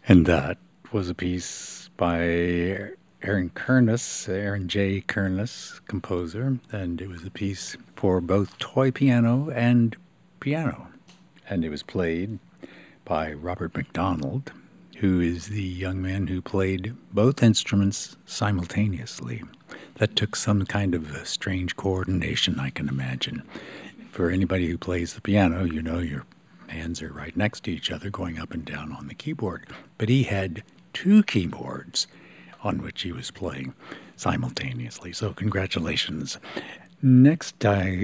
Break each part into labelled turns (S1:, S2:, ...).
S1: And that was a piece by Aaron Kernus, Aaron J. Kernus, composer, and it was a piece for both toy piano and piano. And it was played by Robert McDonald, who is the young man who played both instruments simultaneously. That took some kind of strange coordination, I can imagine. For anybody who plays the piano, you know your hands are right next to each other going up and down on the keyboard. But he had two keyboards on which he was playing simultaneously. So congratulations. Next,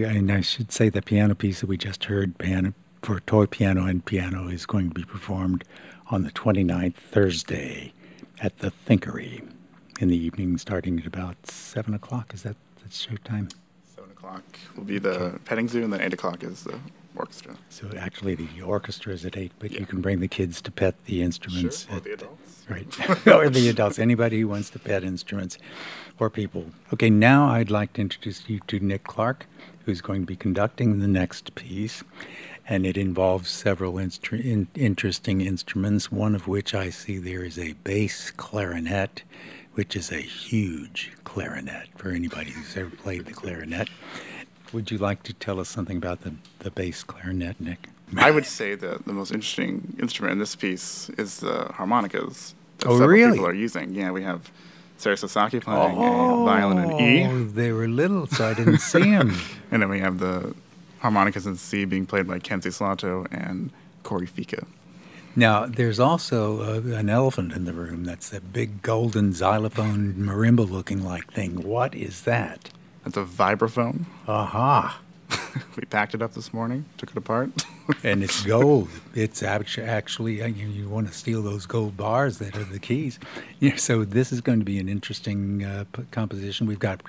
S1: I should say the piano piece that we just heard, piano, for toy piano and piano, is going to be performed on the 29th, Thursday, at the Thinkery in the evening, starting at about 7 o'clock. Is that the show time?
S2: 7 o'clock will be the petting zoo, and then 8 o'clock is the orchestra.
S1: So actually the orchestra is at 8, but you can bring the kids to pet the instruments.
S2: Sure, or the adults.
S1: Right, or the adults, anybody who wants to pet instruments or people. Okay, now I'd like to introduce you to Nick Clark, who's going to be conducting the next piece, and it involves several interesting instruments, one of which I see there is a bass clarinet, which is a huge clarinet for anybody who's ever played the clarinet. Would you like to tell us something about the bass clarinet, Nick?
S2: I would say that the most interesting instrument in this piece is the harmonicas that
S1: Oh,
S2: several
S1: really?
S2: people are using. Yeah, we have Sarah Sasaki playing a violin in E,
S1: Oh, they were little, so I didn't see them.
S2: and then we have the harmonicas in C being played by Kenzie Slato and Corey Fika.
S1: Now, there's also an elephant in the room. That's that big golden xylophone marimba-looking like thing. What is that?
S2: That's a vibraphone.
S1: Aha.
S2: We packed it up this morning, took it apart.
S1: And it's gold. It's actually, you want to steal those gold bars that are the keys. Yeah, so this is going to be an interesting composition. We've got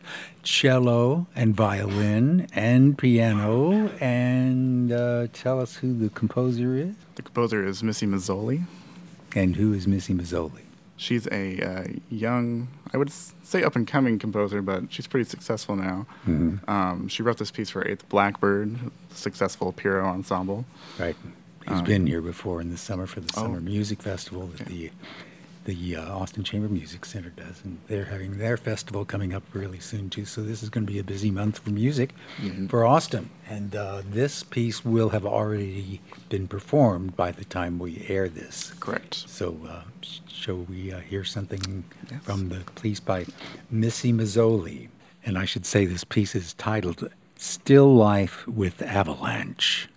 S1: cello and violin and piano. And tell us who the composer is.
S2: The composer is Missy Mazzoli.
S1: And who is Missy Mazzoli?
S2: She's a young, I would say up-and-coming composer, but she's pretty successful now.
S1: Mm-hmm.
S2: She wrote this piece for Eighth Blackbird, the successful Pierrot ensemble.
S1: Right. He's been here before in the summer for the Summer Music Festival that the Austin Chamber Music Center does. And they're having their festival coming up really soon, too. So this is going to be a busy month for music for Austin. And this piece will have already been performed by the time we air this.
S2: Correct.
S1: So shall we hear something from the piece by Missy Mazzoli? And I should say this piece is titled Still Life with Avalanche.